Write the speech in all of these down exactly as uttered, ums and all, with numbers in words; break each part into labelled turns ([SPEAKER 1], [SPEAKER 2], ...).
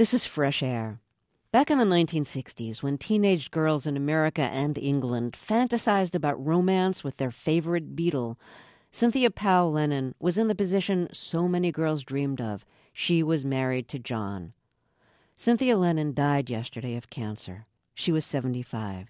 [SPEAKER 1] This is Fresh Air. Back in the nineteen sixties, when teenage girls in America and England fantasized about romance with their favorite Beatle, Cynthia Powell Lennon was in the position so many girls dreamed of. She was married to John. Cynthia Lennon died yesterday of cancer. She was seventy-five.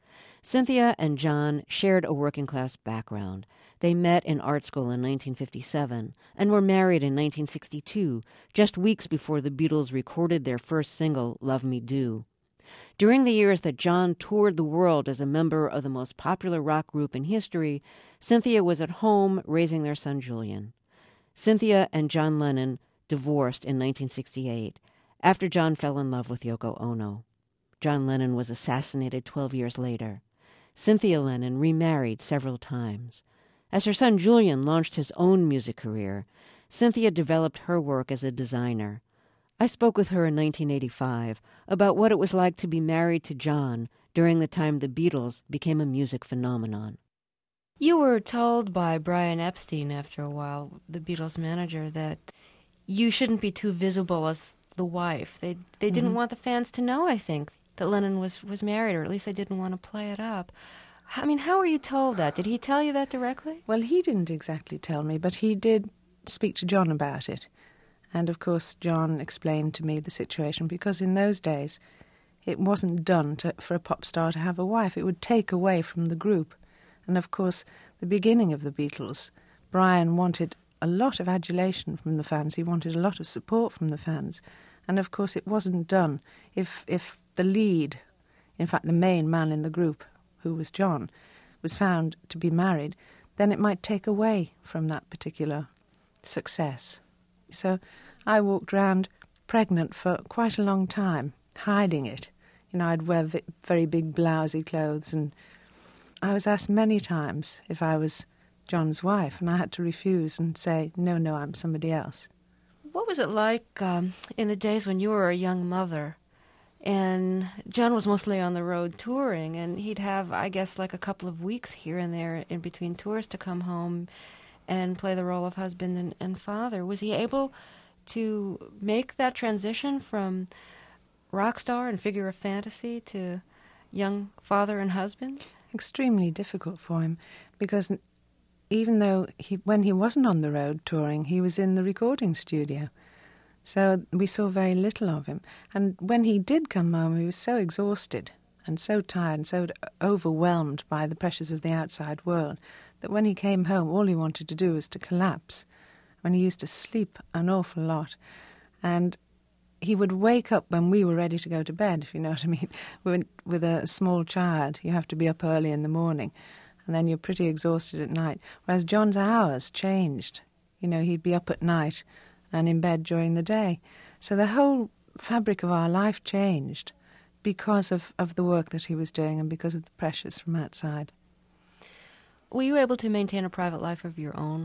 [SPEAKER 1] Cynthia and John shared a working-class background. They met in art school in nineteen fifty-seven and were married in nineteen sixty-two, just weeks before the Beatles recorded their first single, Love Me Do. During the years that John toured the world as a member of the most popular rock group in history, Cynthia was at home raising their son Julian. Cynthia and John Lennon divorced in nineteen sixty-eight, after John fell in love with Yoko Ono. John Lennon was assassinated twelve years later. Cynthia Lennon remarried several times. As her son Julian launched his own music career, Cynthia developed her work as a designer. I spoke with her in nineteen eighty-five about what it was like to be married to John during the time the Beatles became a music phenomenon.
[SPEAKER 2] You were told by Brian Epstein after a while, the Beatles manager, that you shouldn't be too visible as the wife. They they didn't mm-hmm. want the fans to know, I think, that Lennon was, was married, or at least they didn't want to play it up. I mean, how were you told that? Did he tell you that directly?
[SPEAKER 3] Well, he didn't exactly tell me, but he did speak to John about it. And, of course, John explained to me the situation, because in those days it wasn't done to, for a pop star to have a wife. It would take away from the group. And, of course, the beginning of the Beatles, Brian wanted a lot of adulation from the fans. He wanted a lot of support from the fans. And, of course, it wasn't done. If if the lead, in fact, the main man in the group, who was John, was found to be married, then it might take away from that particular success. So I walked around pregnant for quite a long time, hiding it. You know, I'd wear v- very big blousy clothes, and I was asked many times if I was John's wife, and I had to refuse and say, no, no, I'm somebody else.
[SPEAKER 2] What was it like um, in the days when you were a young mother, and John was mostly on the road touring, and he'd have, I guess, like a couple of weeks here and there in between tours to come home and play the role of husband and, and father? Was he able to make that transition from rock star and figure of fantasy to young father and husband?
[SPEAKER 3] Extremely difficult for him, because even though he, when he wasn't on the road touring, he was in the recording studio. So we saw very little of him. And when he did come home, he was so exhausted and so tired and so overwhelmed by the pressures of the outside world that when he came home, all he wanted to do was to collapse. When he used to sleep an awful lot. And he would wake up when we were ready to go to bed, if you know what I mean. With, with a small child, you have to be up early in the morning, and then you're pretty exhausted at night. Whereas John's hours changed. You know, he'd be up at night and in bed during the day. So the whole fabric of our life changed because of, of the work that he was doing and because of the pressures from outside.
[SPEAKER 2] Were you able to maintain a private life of your own?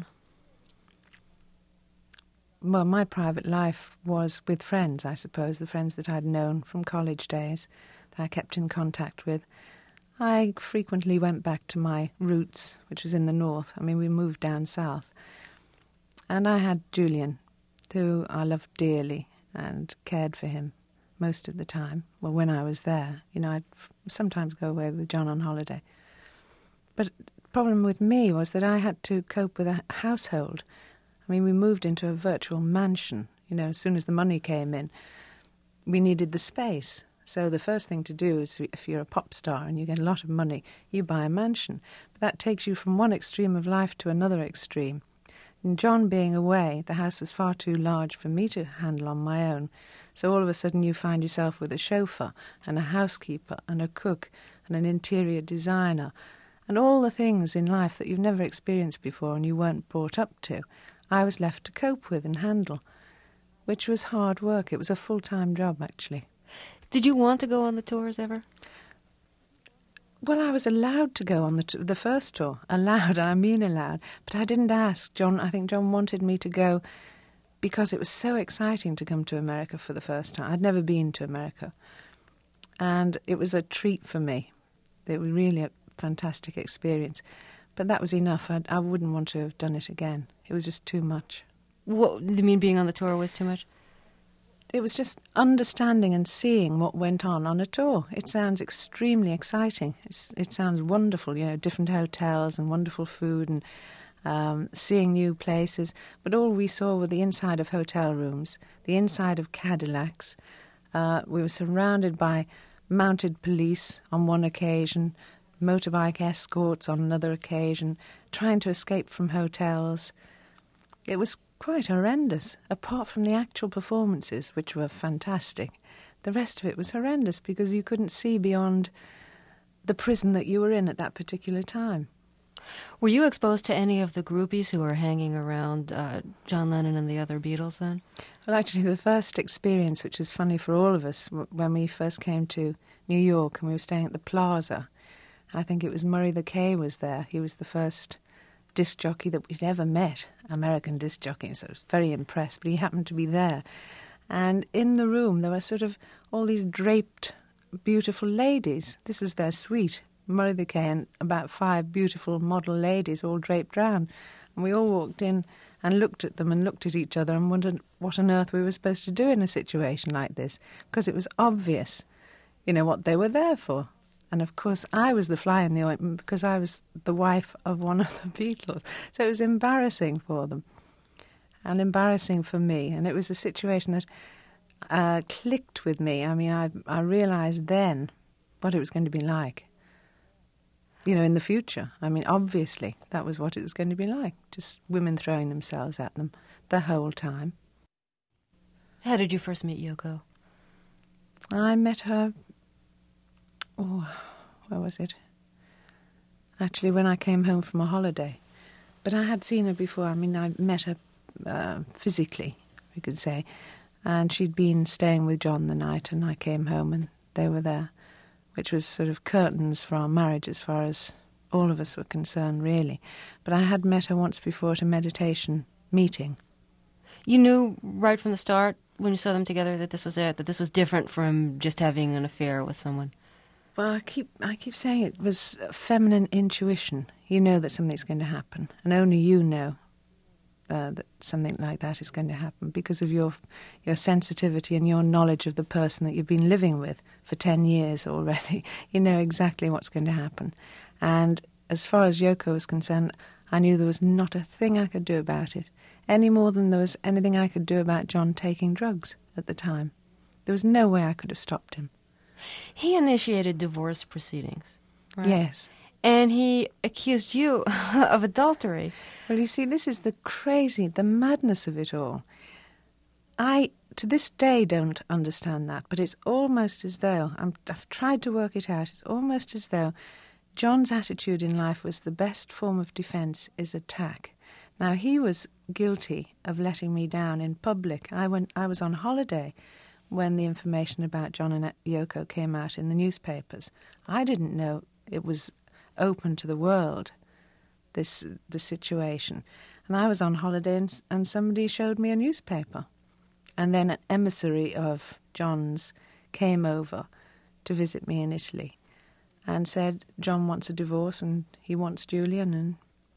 [SPEAKER 3] Well, my private life was with friends, I suppose, the friends that I'd known from college days that I kept in contact with. I frequently went back to my roots, which was in the north. I mean, we moved down south. And I had Julian, who I loved dearly and cared for him most of the time. Well, when I was there, you know, I'd f- sometimes go away with John on holiday. But the problem with me was that I had to cope with a household. I mean, we moved into a virtual mansion. You know, as soon as the money came in, we needed the space. So the first thing to do is, if you're a pop star and you get a lot of money, you buy a mansion. But that takes you from one extreme of life to another extreme. And John being away, the house was far too large for me to handle on my own. So all of a sudden you find yourself with a chauffeur and a housekeeper and a cook and an interior designer and all the things in life that you've never experienced before and you weren't brought up to. I was left to cope with and handle, which was hard work. It was a full-time job, actually.
[SPEAKER 2] Did you want to go on the tours ever?
[SPEAKER 3] Well, I was allowed to go on the t- the first tour. Allowed, I mean allowed. But I didn't ask. John, I think John wanted me to go because it was so exciting to come to America for the first time. I'd never been to America. And it was a treat for me. It was really a fantastic experience. But that was enough. I, I wouldn't want to have done it again. It was just too much.
[SPEAKER 2] What, you mean being on the tour was too much?
[SPEAKER 3] it was just understanding and seeing what went on on a tour. It sounds extremely exciting. It's, it sounds wonderful, you know, different hotels and wonderful food and um, seeing new places. But all we saw were the inside of hotel rooms, the inside of Cadillacs. Uh, we were surrounded by mounted police on one occasion, motorbike escorts on another occasion, trying to escape from hotels. It was quite horrendous. Apart from the actual performances, which were fantastic, the rest of it was horrendous because you couldn't see beyond the prison that you were in at that particular time.
[SPEAKER 2] Were you exposed to any of the groupies who were hanging around uh, John Lennon and the other Beatles then?
[SPEAKER 3] Well, actually, the first experience, which was funny for all of us, w- when we first came to New York and we were staying at the Plaza, I think it was Murray the K was there. He was the first disc jockey that we'd ever met, American disc jockey, so I was very impressed, but he happened to be there. And in the room there were sort of all these draped, beautiful ladies. This was their suite, Murray the K and about five beautiful model ladies all draped round. And we all walked in and looked at them and looked at each other and wondered what on earth we were supposed to do in a situation like this, because it was obvious, you know, what they were there for. And, of course, I was the fly in the ointment because I was the wife of one of the Beatles. So it was embarrassing for them and embarrassing for me. And it was a situation that uh, clicked with me. I mean, I, I realised then what it was going to be like, you know, in the future. I mean, obviously, that was what it was going to be like, just women throwing themselves at them the whole time.
[SPEAKER 2] How did you first meet Yoko?
[SPEAKER 3] I met her... Oh, where was it? Actually, when I came home from a holiday. But I had seen her before. I mean, I met her uh, physically, we could say. And she'd been staying with John the night, and I came home and they were there, which was sort of curtains for our marriage as far as all of us were concerned, really. But I had met her once before at a meditation meeting.
[SPEAKER 2] You knew right from the start, when you saw them together, that this was it, that this was different from just having an affair with someone?
[SPEAKER 3] Well, I keep I keep saying it was feminine intuition. You know that something's going to happen, and only you know uh, that something like that is going to happen because of your your sensitivity and your knowledge of the person that you've been living with for ten years already. You know exactly what's going to happen. And as far as Yoko was concerned, I knew there was not a thing I could do about it, any more than there was anything I could do about John taking drugs at the time. There was no way I could have stopped him.
[SPEAKER 2] He initiated divorce proceedings, right?
[SPEAKER 3] Yes.
[SPEAKER 2] And he accused you of adultery.
[SPEAKER 3] Well, you see, this is the crazy, the madness of it all. I, to this day, don't understand that, but it's almost as though, I'm, I've tried to work it out, it's almost as though John's attitude in life was the best form of defence is attack. Now, he was guilty of letting me down in public. I went. I was on holiday when the information about John and Yoko came out in the newspapers. I didn't know it was open to the world, this the situation. And I was on holiday and, and somebody showed me a newspaper. And then an emissary of John's came over to visit me in Italy and said, John wants a divorce and he wants Julian. And,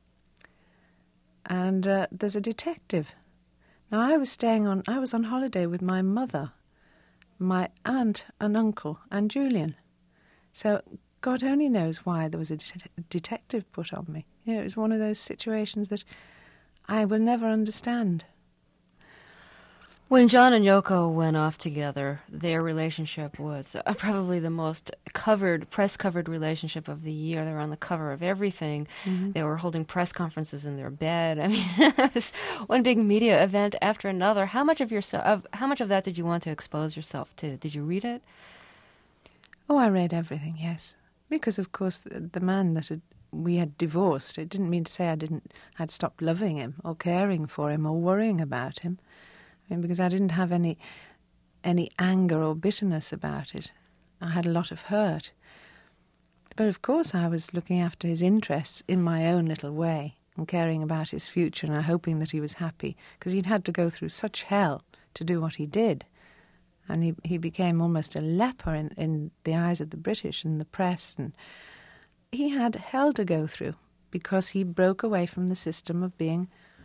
[SPEAKER 3] and uh, there's a detective. Now, I was staying on, I was on holiday with my mother, my aunt and uncle and Julian. So God only knows why there was a det- detective put on me. You know, it was one of those situations that I will never understand.
[SPEAKER 2] When John and Yoko went off together, their relationship was uh, probably the most covered, press-covered relationship of the year. They were on the cover of everything. Mm-hmm. They were holding press conferences in their bed. I mean, it was one big media event after another. How much of yourself, of, how much of that did you want to expose yourself to? Did you read it?
[SPEAKER 3] Oh, I read everything, yes. Because, of course, the, the man that had, we had divorced, it didn't mean to say I didn't had stopped loving him or caring for him or worrying about him. I mean, because I didn't have any any anger or bitterness about it. I had a lot of hurt. But, of course, I was looking after his interests in my own little way and caring about his future and hoping that he was happy, because he'd had to go through such hell to do what he did. And he he became almost a leper in, in the eyes of the British and the press. And he had hell to go through because he broke away from the system of being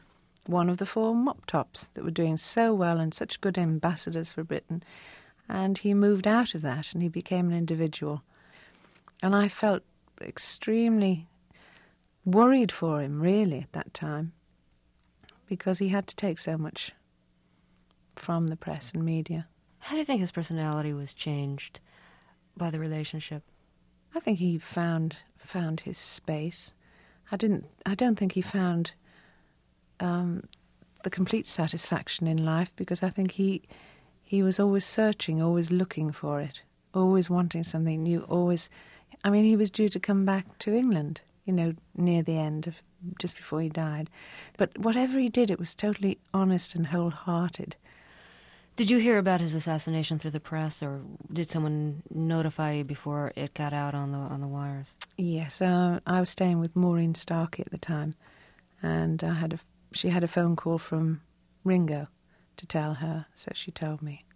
[SPEAKER 3] one of the four mop tops that were doing so well and such good ambassadors for Britain. And he moved out of that and he became an individual. And I felt extremely worried for him, really, at that time, because he had to take so much from the press and media.
[SPEAKER 2] How do you think his personality was changed by the relationship?
[SPEAKER 3] I think he found found his space. I didn't. I don't think he found um, the complete satisfaction in life, because I think he he was always searching, always looking for it, always wanting something new. Always, I mean, he was due to come back to England, you know, near the end of just before he died. But whatever he did, it was totally honest and wholehearted.
[SPEAKER 2] Did you hear about his assassination through the press, or did someone notify you before it got out on the on the wires?
[SPEAKER 3] Yes, uh, I was staying with Maureen Starkey at the time, and I had a, she had a phone call from Ringo to tell her, so she told me.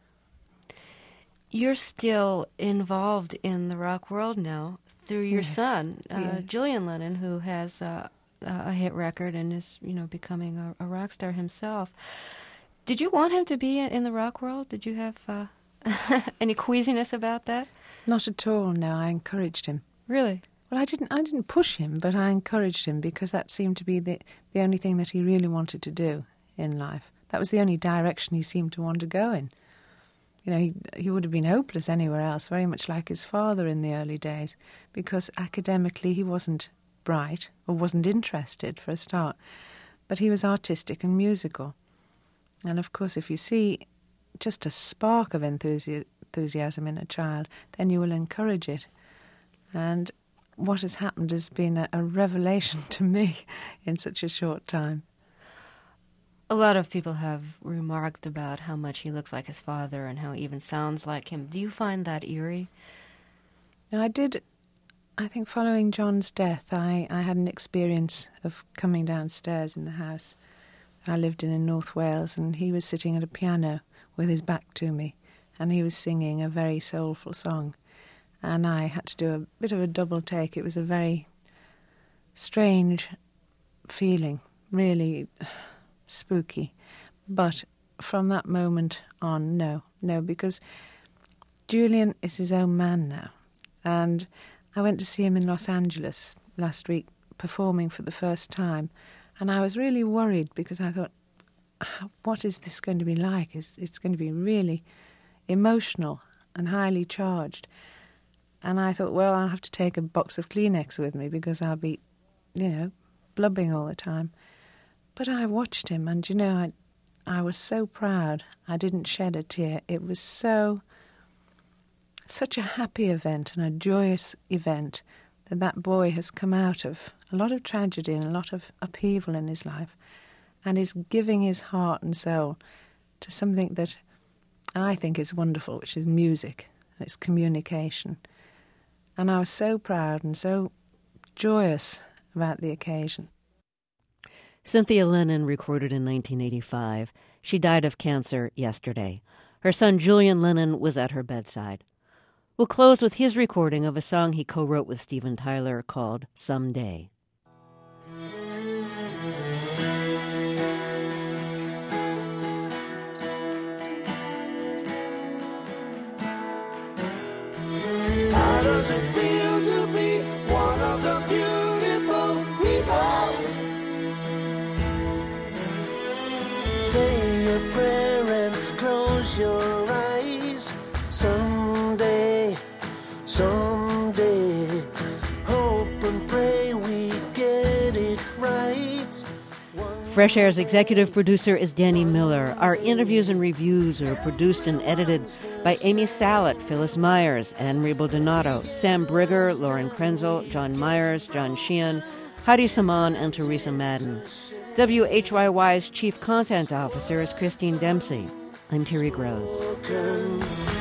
[SPEAKER 2] You're still involved in the rock world now through your
[SPEAKER 3] Yes.
[SPEAKER 2] son, uh,
[SPEAKER 3] Yeah.
[SPEAKER 2] Julian Lennon, who has uh, a hit record and is, you know, becoming a, a rock star himself. Did you want him to be in the rock world? Did you have uh, any queasiness about that?
[SPEAKER 3] Not at all, no, I encouraged him.
[SPEAKER 2] Really?
[SPEAKER 3] Well, I didn't I didn't push him, but I encouraged him, because that seemed to be the, the only thing that he really wanted to do in life. That was the only direction he seemed to want to go in. You know, he, he would have been hopeless anywhere else, very much like his father in the early days, because academically he wasn't bright, or wasn't interested for a start, but he was artistic and musical. And of course, if you see just a spark of enthusi- enthusiasm in a child, then you will encourage it. And what has happened has been a, a revelation to me in such a short time.
[SPEAKER 2] A lot of people have remarked about how much he looks like his father and how he even sounds like him. Do you find that eerie?
[SPEAKER 3] Now, I did, I think following John's death, I, I had an experience of coming downstairs in the house I lived in in North Wales, and he was sitting at a piano with his back to me, and he was singing a very soulful song. And I had to do a bit of a double take. It was a very strange feeling, really spooky. But from that moment on, no, no, because Julian is his own man now. And I went to see him in Los Angeles last week, performing for the first time. And I was really worried, because I thought, what is this going to be like? It's, it's going to be really emotional and highly charged. And I thought, well, I'll have to take a box of Kleenex with me, because I'll be, you know, blubbing all the time. But I watched him, and, you know, I, I was so proud. I didn't shed a tear. It was so, such a happy event and a joyous event, that that boy has come out of a lot of tragedy and a lot of upheaval in his life, and is giving his heart and soul to something that I think is wonderful, which is music, and it's communication. And I was so proud and so joyous about the occasion.
[SPEAKER 1] Cynthia Lennon recorded in nineteen eighty-five. She died of cancer yesterday. Her son Julian Lennon was at her bedside. We'll close with his recording of a song he co-wrote with Steven Tyler called Someday.
[SPEAKER 4] How does it feel to be one of the beautiful people? Say a prayer and close your eyes. Someday, someday, hope and pray we get it right.
[SPEAKER 1] Fresh Air's executive producer is Danny Miller. Our interviews and reviews are produced and edited by Amy Salet, Phyllis Myers, Anne-Marie Donato, Sam Brigger, Lauren Krenzel, John Myers, John Sheehan, Heidi Saman, and Teresa Madden. W H Y Y's chief content officer is Christine Dempsey. I'm Terry Gross.